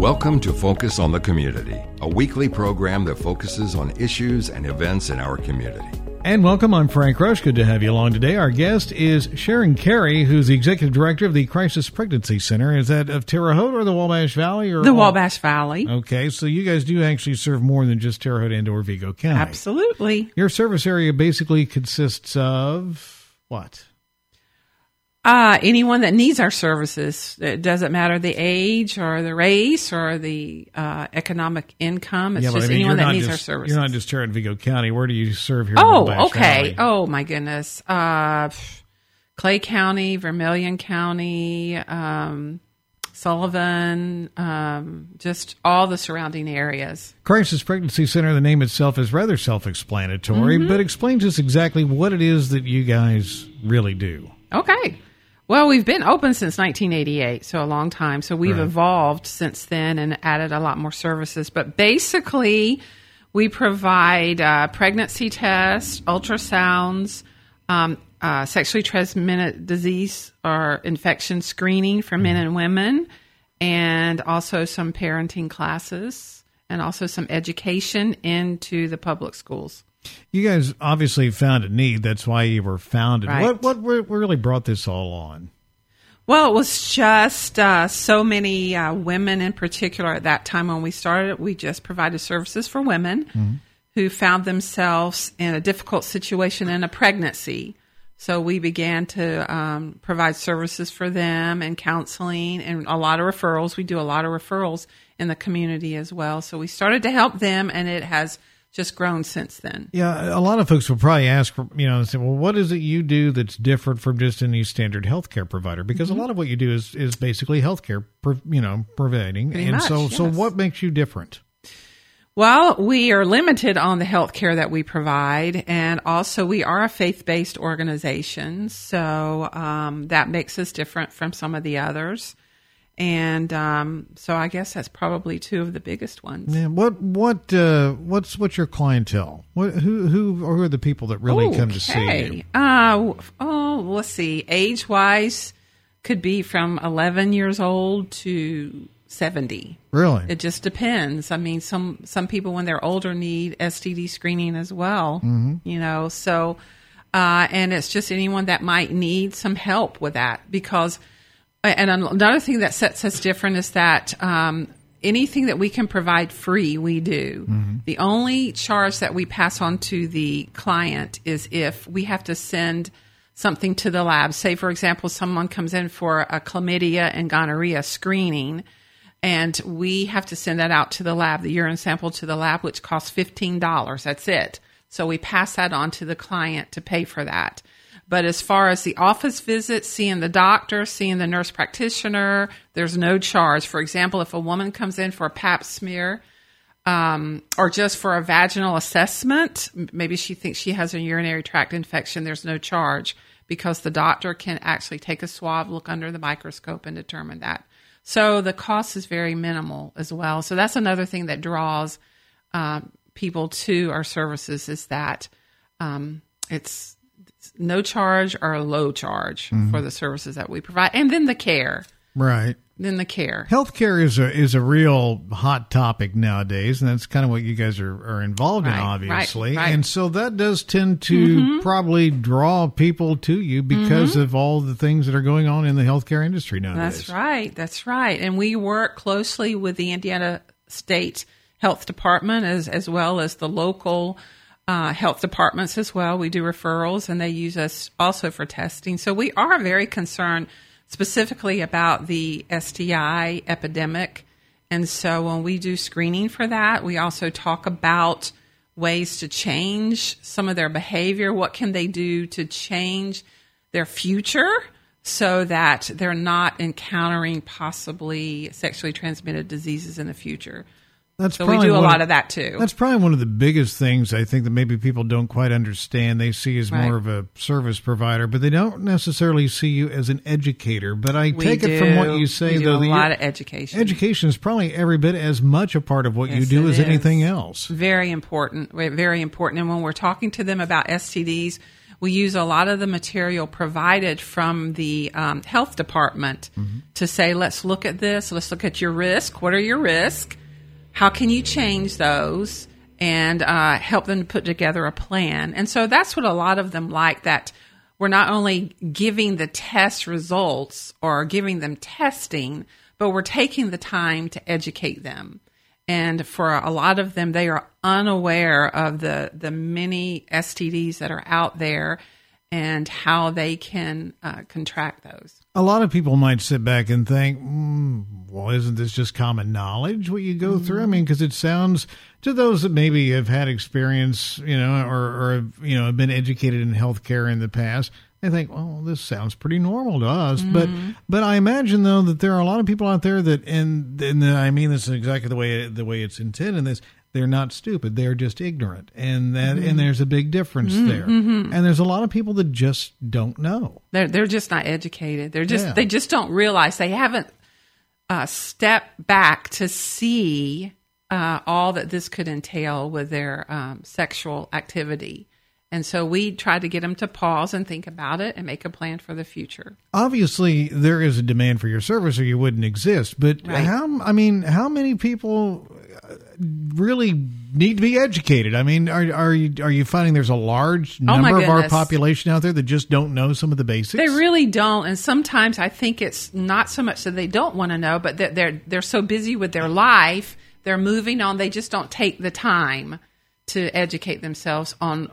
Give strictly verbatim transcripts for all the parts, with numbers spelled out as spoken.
Welcome to Focus on the Community, a weekly program that focuses on issues and events in our community. And welcome, I'm Frank Rush. Good to have you along today. Our guest is Sharon Carey, who's the Executive Director of the Crisis Pregnancy Center. Is that of Terre Haute or the Wabash Valley? Or the all? Wabash Valley. Okay, so you guys do actually serve more than just Terre Haute and or Vigo County. Absolutely. Your service area basically consists of what? Uh, anyone that needs our services. It doesn't matter the age or the race or the uh, economic income. It's yeah, just I mean, anyone that needs just, our services. You're not just Terre Haute and Vigo County. Where do you serve here oh, in Wabash okay. Valley? Oh, my goodness. Uh, Clay County, Vermilion County, um, Sullivan, um, just all the surrounding areas. Crisis Pregnancy Center, the name itself is rather self-explanatory, mm-hmm. but explain to us exactly what it is that you guys really do. Okay. Well, we've been open since nineteen eighty-eight, so a long time. So we've right. evolved since then and added a lot more services. But basically, we provide uh, pregnancy tests, ultrasounds, um, uh, sexually transmitted disease or infection screening for men and women, and also some parenting classes, and also some education into the public schools. You guys obviously found a need. That's why you were founded. Right. What what re- really brought this all on? Well, it was just uh, so many uh, women in particular at that time when we started. We just provided services for women mm-hmm. who found themselves in a difficult situation in a pregnancy. So we began to um, provide services for them and counseling and a lot of referrals. We do a lot of referrals in the community as well. So we started to help them, and it has just grown since then. Yeah, a lot of folks will probably ask, you know, say, well, what is it you do that's different from just any standard healthcare provider? Because mm-hmm. a lot of what you do is, is basically healthcare, you know, providing. Pretty and much, so, yes. so what makes you different? Well, we are limited on the healthcare that we provide, and also we are a faith-based organization, so um, that makes us different from some of the others. And um, so I guess that's probably two of the biggest ones. Yeah. What what uh, what's what's your clientele? What, who who who are the people that really okay. come to see you? Uh, oh, let's see. Age wise, could be from eleven years old to seventy. Really? It just depends. I mean, some some people when they're older need S T D screening as well. Mm-hmm. You know, so uh, and it's just anyone that might need some help with that because. And another thing that sets us different is that um, anything that we can provide free, we do. Mm-hmm. The only charge that we pass on to the client is if we have to send something to the lab. Say, for example, someone comes in for a chlamydia and gonorrhea screening, and we have to send that out to the lab, the urine sample to the lab, which costs fifteen dollars. That's it. So we pass that on to the client to pay for that. But as far as the office visit, seeing the doctor, seeing the nurse practitioner, there's no charge. For example, if a woman comes in for a pap smear um, or just for a vaginal assessment, maybe she thinks she has a urinary tract infection, there's no charge because the doctor can actually take a swab, look under the microscope, and determine that. So the cost is very minimal as well. So that's another thing that draws um, people to our services is that um, it's no charge or low charge mm-hmm. for the services that we provide. And then the care. Right. Then the care. Healthcare is a is a real hot topic nowadays, and that's kind of what you guys are, are involved right, in, obviously. Right, right. And so that does tend to mm-hmm. probably draw people to you because mm-hmm. of all the things that are going on in the healthcare industry nowadays. That's right. That's right. And we work closely with the Indiana State Health Department as, as well as the local uh, health departments as well. We do referrals, and they use us also for testing. So we are very concerned specifically about the S T I epidemic. And so when we do screening for that, we also talk about ways to change some of their behavior. What can they do to change their future so that they're not encountering possibly sexually transmitted diseases in the future? That's so we do a one, lot of that too. That's probably one of the biggest things I think that maybe people don't quite understand. They see as right. more of a service provider, but they don't necessarily see you as an educator. But I we take do. it from what you say, we though, do a that lot of education. Education is probably every bit as much a part of what yes, you do as is. anything else. Very important. Very important. And when we're talking to them about S T Ds, we use a lot of the material provided from the um, health department mm-hmm. to say, let's look at this. Let's look at your risk. What are your risks? How can you change those? And uh, help them put together a plan. And so that's what a lot of them like, that we're not only giving the test results or giving them testing, but we're taking the time to educate them. And for a lot of them, they are unaware of the, the many S T Ds that are out there and how they can uh, contract those. A lot of people might sit back and think, mm, well, isn't this just common knowledge what you go mm-hmm. through? I mean, because it sounds, to those that maybe have had experience, you know, or, or you know, have been educated in healthcare in the past, they think, well, this sounds pretty normal to us. Mm-hmm. But but I imagine, though, that there are a lot of people out there that, and, and I mean this is exactly the way the way it's intended in this, they're not stupid. They're just ignorant. And that mm-hmm. and there's a big difference mm-hmm. there. Mm-hmm. And there's a lot of people that just don't know. They're they're just not educated. They're just yeah. they just don't realize, they haven't uh, stepped back to see uh, all that this could entail with their um, sexual activity. And so we try to get them to pause and think about it and make a plan for the future. Obviously, there is a demand for your service or you wouldn't exist. But right. how, I mean, how many people really need to be educated? I mean, are are you, are you finding there's a large number oh of our population out there that just don't know some of the basics? They really don't. And sometimes I think it's not so much that they don't want to know, but that they're they're so busy with their life, they're moving on, they just don't take the time to educate themselves on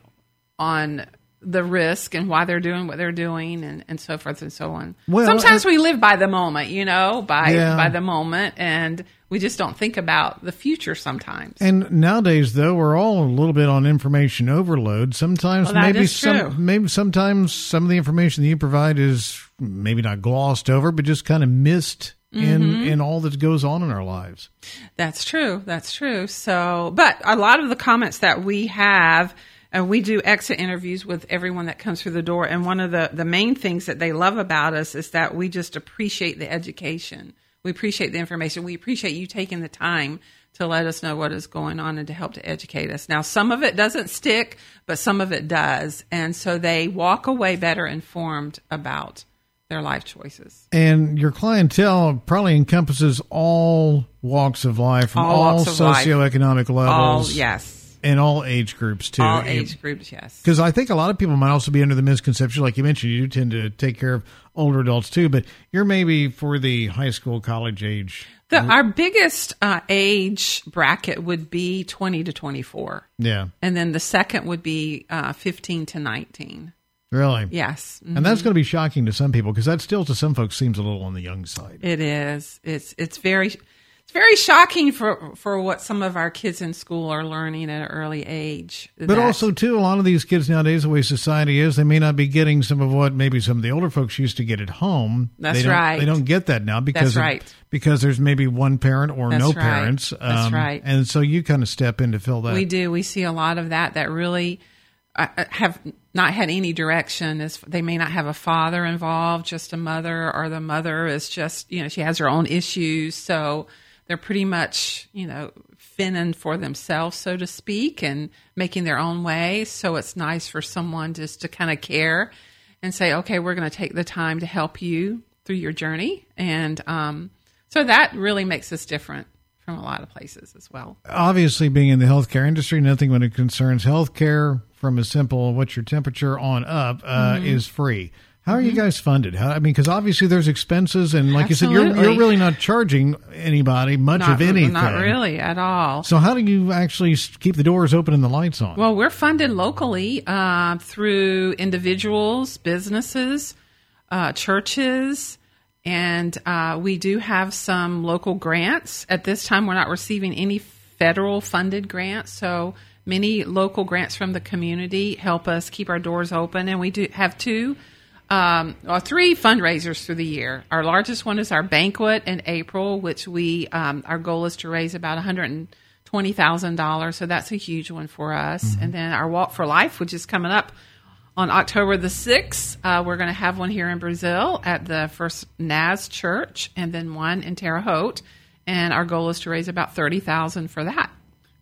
on the risk and why they're doing what they're doing, and, and so forth and so on. Well, sometimes uh, we live by the moment, you know, by yeah. by the moment, and we just don't think about the future sometimes. And nowadays, though, we're all a little bit on information overload. Sometimes, well, maybe some true. maybe sometimes some of the information that you provide is maybe not glossed over, but just kind of missed mm-hmm. in in all that goes on in our lives. That's true. That's true. So, but a lot of the comments that we have. And we do exit interviews with everyone that comes through the door. And one of the, the main things that they love about us is that we just appreciate the education. We appreciate the information. We appreciate you taking the time to let us know what is going on and to help to educate us. Now, some of it doesn't stick, but some of it does. And so they walk away better informed about their life choices. And your clientele probably encompasses all walks of life, from all, all socioeconomic life. levels. All, yes. And all age groups, too. All age groups, yes. Because I think a lot of people might also be under the misconception, like you mentioned, you tend to take care of older adults, too, but you're maybe for the high school, college age. The, our biggest uh, age bracket would be twenty to twenty-four. Yeah. And then the second would be uh, fifteen to nineteen. Really? Yes. Mm-hmm. And that's going to be shocking to some people, because that still, to some folks, seems a little on the young side. It is. It's it's very... It's very shocking for for what some of our kids in school are learning at an early age. But that, also, too, a lot of these kids nowadays, the way society is, they may not be getting some of what maybe some of the older folks used to get at home. That's they right. They don't get that now because That's of, right. because there's maybe one parent or That's no right. parents. Um, That's right. And so you kind of step in to fill that. We do. We see a lot of that that really uh, have not had any direction. Is they may not have a father involved, just a mother, or the mother is just, you know, she has her own issues. So they're pretty much, you know, fending for themselves, so to speak, and making their own way. So it's nice for someone just to kind of care and say, okay, we're going to take the time to help you through your journey. And um, so that really makes us different from a lot of places as well. Obviously, being in the healthcare industry, nothing when it concerns healthcare from a simple what's your temperature on up uh, mm-hmm. is free. How are you guys funded? How, I mean, because obviously there's expenses, and like Absolutely. you said, you're you're really not charging anybody much not, of anything. Not really at all. So how do you actually keep the doors open and the lights on? Well, we're funded locally uh, through individuals, businesses, uh, churches, and uh, we do have some local grants. At this time, we're not receiving any federal funded grants, so many local grants from the community help us keep our doors open, and we do have two Um, well, three fundraisers through the year. Our largest one is our banquet in April, which we um, our goal is to raise about one hundred twenty thousand dollars. So that's a huge one for us. Mm-hmm. And then our Walk for Life, which is coming up on October the sixth. Uh, we're going to have one here in Brazil at the First Naz Church, and then one in Terre Haute. And our goal is to raise about thirty thousand dollars for that.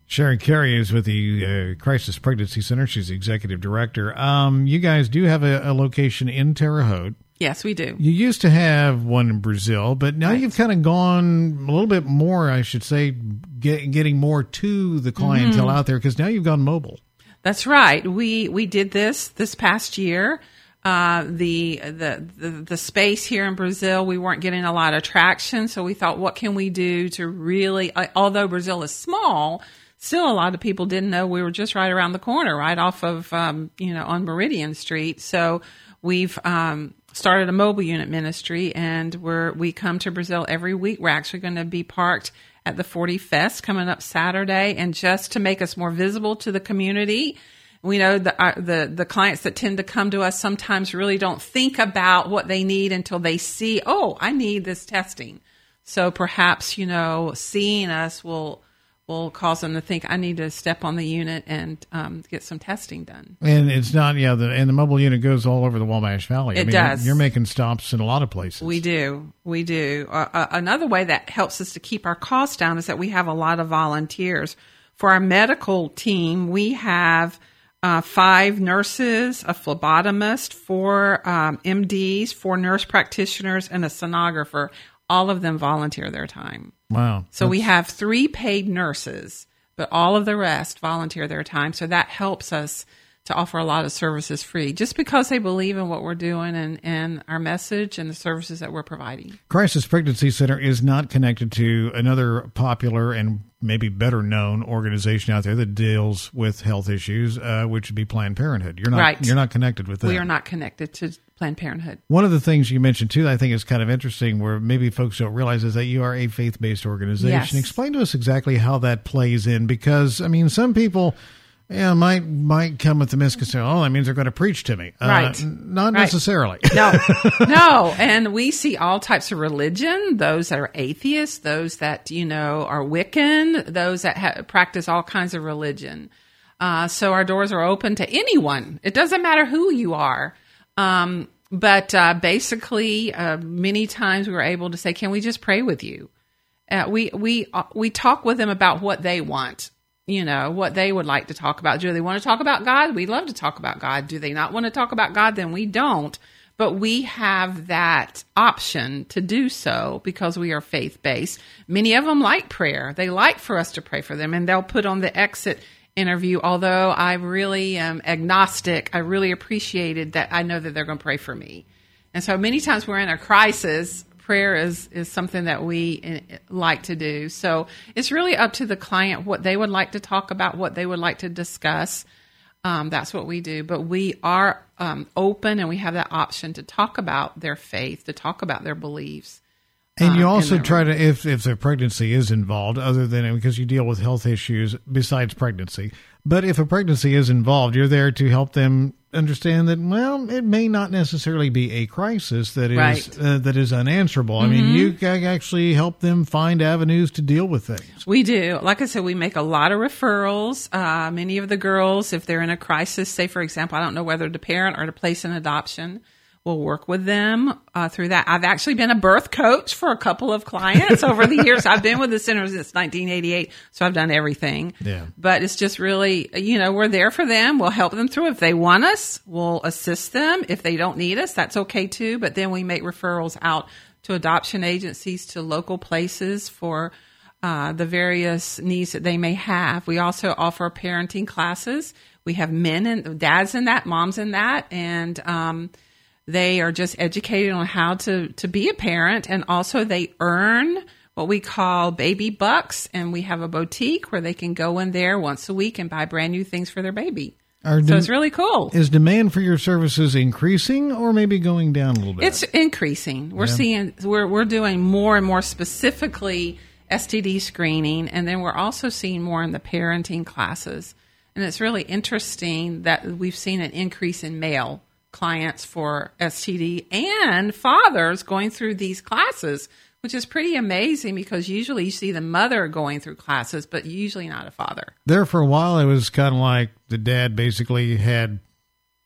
Sharon Carey is with the uh, Crisis Pregnancy Center. She's the executive director. Um, you guys do have a, a location in Terre Haute. Yes, we do. You used to have one in Brazil, but now Right. you've kind of gone a little bit more, I should say, get, getting more to the clientele Mm-hmm. out there because now you've gone mobile. That's right. We we did this this past year. Uh, the, the the the space here in Brazil, we weren't getting a lot of traction, so we thought, what can we do to really? Uh, although Brazil is small, still a lot of people didn't know we were just right around the corner, right off of um, you know on Meridian Street. So we've um, started a mobile unit ministry, and we're we come to Brazil every week. We're actually going to be parked at the forty Fest coming up Saturday, and just to make us more visible to the community. We know the, uh, the the clients that tend to come to us sometimes really don't think about what they need until they see, oh, I need this testing. So perhaps, you know, seeing us will will cause them to think, I need to step on the unit and um, get some testing done. And it's not, yeah, the, and the mobile unit goes all over the Wabash Valley. I It mean, does. You're making stops in a lot of places. We do. We do. Uh, uh, another way that helps us to keep our costs down is that we have a lot of volunteers. For our medical team, we have uh, five nurses, a phlebotomist, four um, M Ds, four nurse practitioners, and a sonographer. All of them volunteer their time. Wow. So we have three paid nurses, but all of the rest volunteer their time. So that helps us to offer a lot of services free, just because they believe in what we're doing and, and our message and the services that we're providing. Crisis Pregnancy Center is not connected to another popular and maybe better known organization out there that deals with health issues, uh, which would be Planned Parenthood. You're not, Right. You're not connected with that. We are not connected to Planned Parenthood. One of the things you mentioned too, that I think is kind of interesting, where maybe folks don't realize, is that you are a faith-based organization. Yes. Explain to us exactly how that plays in, because I mean, some people, yeah, might might come with the misconception, oh, that means they're going to preach to me. Right. Uh, not Right. necessarily. No, no. And we see all types of religion, those that are atheists, those that, you know, are Wiccan, those that ha- practice all kinds of religion. Uh, so our doors are open to anyone. It doesn't matter who you are. Um, but uh, basically, uh, many times we were able to say, can we just pray with you? Uh, we, we, uh, we talk with them about what they want. You know, what they would like to talk about. Do they want to talk about God? We love to talk about God. Do they not want to talk about God? Then we don't. But we have that option to do so because we are faith-based. Many of them like prayer. They like for us to pray for them, and they'll put on the exit interview, although I really am agnostic, I really appreciated that I know that they're going to pray for me. And so many times we're in a crisis, prayer is, is something that we like to do. So it's really up to the client what they would like to talk about, what they would like to discuss. Um, that's what we do. But we are um, open, and we have that option to talk about their faith, to talk about their beliefs. And you uh, also in their- try to, if if their pregnancy is involved, other than because you deal with health issues besides pregnancy, but if a pregnancy is involved, you're there to help them understand that, well, it may not necessarily be a crisis that is Right. uh, that is unanswerable. I mean, you can actually help them find avenues to deal with things. We do. Like I said, we make a lot of referrals. Uh, many of the girls, if they're in a crisis, say, for example, I don't know whether to parent or to place an adoption, we'll work with them uh, through that. I've actually been a birth coach for a couple of clients over the years. I've been with the center since nineteen eighty-eight, so I've done everything. Yeah. But it's just really, you know, we're there for them. We'll help them through. If they want us, we'll assist them. If they don't need us, that's okay too. But then we make referrals out to adoption agencies, to local places for uh, the various needs that they may have. We also offer parenting classes. We have men and dads in that, moms in that, and um, they are just educated on how to, to be a parent, and also they earn what we call baby bucks, and we have a boutique where they can go in there once a week and buy brand new things for their baby. Are So dem- it's really cool. Is demand for your services increasing or maybe going down a little bit? It's increasing. We're Yeah. seeing we're we're doing more and more specifically S T D screening, and then we're also seeing more in the parenting classes. And it's really interesting that we've seen an increase in male clients for S T D and fathers going through these classes, which is pretty amazing because usually you see the mother going through classes, but usually not a father. There for a while, it was kind of like the dad basically had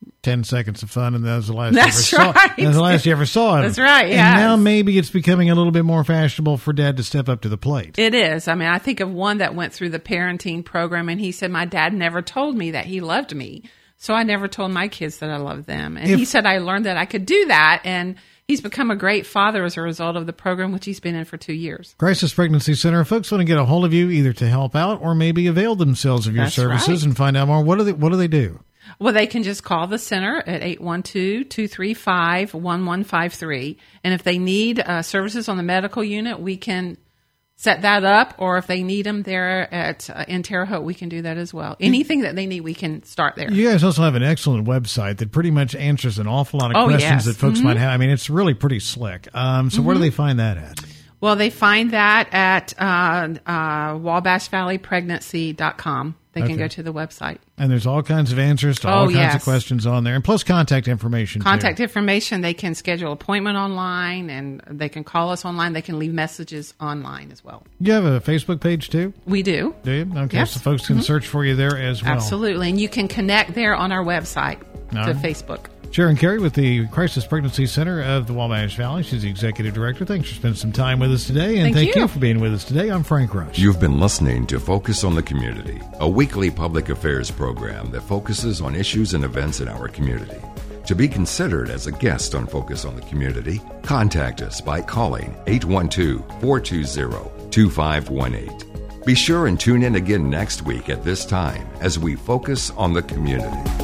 ten seconds of fun, and that was the last That's you ever right. saw. That was the last you ever saw him. That's right, And yes. now maybe it's becoming a little bit more fashionable for Dad to step up to the plate. It is. I mean, I think of one that went through the parenting program, and he said, my dad never told me that he loved me. So I never told my kids that I loved them. And If- he said I learned that I could do that, and he's become a great father as a result of the program, which he's been in for two years. Crisis Pregnancy Center. Folks want to get a hold of you either to help out or maybe avail themselves of your That's services right. and find out more. What do they, what do they do? Well, they can just call the center at eight one two, two three five, one one five three. And if they need uh, services on the medical unit, we can set that up. Or if they need them there at uh, in Terre Haute, we can do that as well. Anything that they need, we can start there. You guys also have an excellent website that pretty much answers an awful lot of Oh, questions yes. that folks Mm-hmm. might have. I mean, it's really pretty slick. Um, so where do they find that at? Well, they find that at uh, uh, wabash valley pregnancy dot com. They Okay. can go to the website. And there's all kinds of answers to Oh, all kinds yes. of questions on there, and plus contact information. Contact too. information, they can schedule an appointment online, and they can call us online. They can leave messages online as well. You have a Facebook page too, We do. do you? Okay, Yes. so folks can search for you there as well. Absolutely. And you can connect there on our website All to right. Facebook. Sharon Carey with the Crisis Pregnancy Center of the Wabash Valley. She's the executive director. Thanks for spending some time with us today, and Thank thank you. you. for being with us today. I'm Frank Rush. You've been listening to Focus on the Community, a weekly public affairs program that focuses on issues and events in our community. To be considered as a guest on Focus on the Community, contact us by calling eight one two, four two zero, two five one eight. Be sure and tune in again next week at this time as we focus on the community.